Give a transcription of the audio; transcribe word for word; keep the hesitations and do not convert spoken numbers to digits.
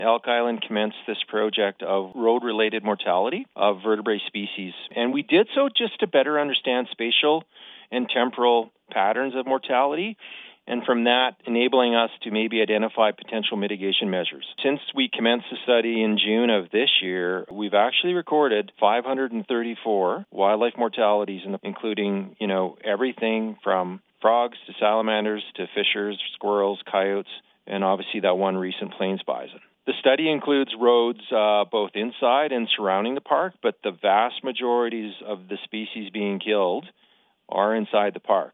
Elk Island commenced this project of road-related mortality of vertebrate species. And we did so just to better understand spatial and temporal patterns of mortality, and from that, enabling us to maybe identify potential mitigation measures. Since we commenced the study in June of this year, we've actually recorded five hundred thirty-four wildlife mortalities, including, you know, everything from frogs to salamanders to fishers, squirrels, coyotes, and obviously that one recent plains bison. The study includes roads uh, both inside and surrounding the park, but the vast majorities of the species being killed are inside the park.